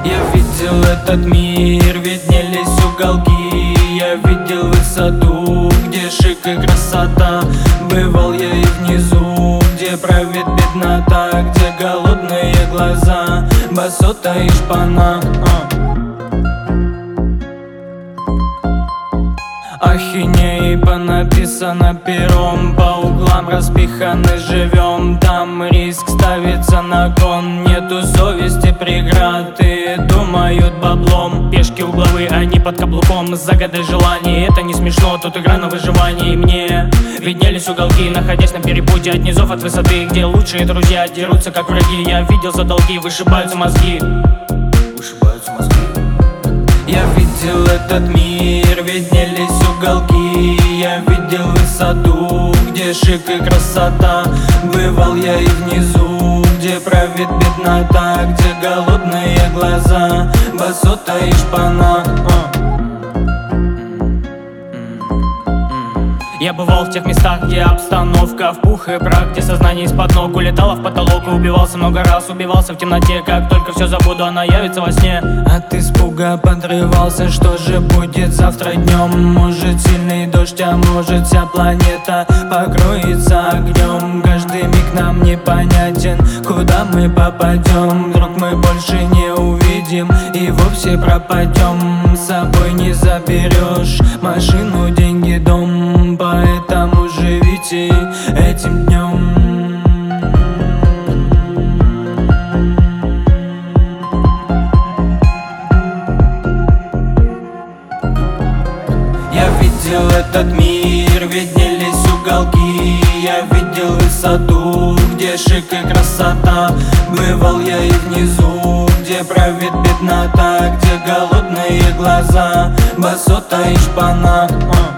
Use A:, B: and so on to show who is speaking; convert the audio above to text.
A: Я видел этот мир, виднелись уголки. Я видел высоту, где шик и красота. Бывал я и внизу, где правит беднота, где голодные глаза, басота и шпана. Ахинеи понаписано пером, по углам распиханы живем. Там риск ставится на кон, нету совести преград и думают баблом. Пешки угловые, они под каблуком, загадай желание, это не смешно, тут игра на выживание. И мне виднелись уголки, находясь на перепутье от низов, от высоты, где лучшие друзья дерутся как враги. Я видел за долги, вышибаются мозги. Я видел этот мир, виднелись уголки. Я видел высоту, где шик и красота. Бывал я и внизу, где правит беднота, где голодные глаза, басота и шпана. Я бывал в тех местах, где обстановка в пух и прах, где сознание из-под ног улетало в потолок и убивался много раз, убивался в темноте. Как только все забуду, она явится во сне. От испуга подрывался, что же будет завтра днем? Может сильный дождь, а может вся планета покроется огнем. Каждый миг нам непонятен, куда мы попадем. Вдруг мы больше не увидим и вовсе пропадем. С собой не заберешь машину, деньги, дом. Поэтому живите этим днем. Я видел этот мир, виднелись уголки. Я видел высоту, где шик и красота. Бывал я и внизу, где правит беднота, где голодные глаза, басота и шпана.